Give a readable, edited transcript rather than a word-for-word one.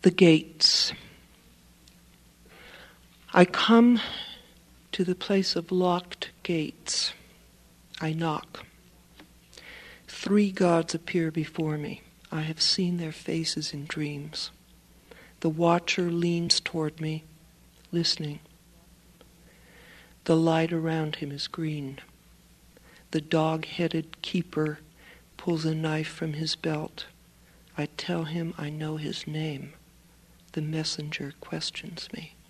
The gates. I come to the place of locked gates. I knock. 3 gods appear before me. I have seen their faces in dreams. The watcher leans toward me, listening. The light around him is green. The dog-headed keeper pulls a knife from his belt. I tell him I know his name. The messenger questions me.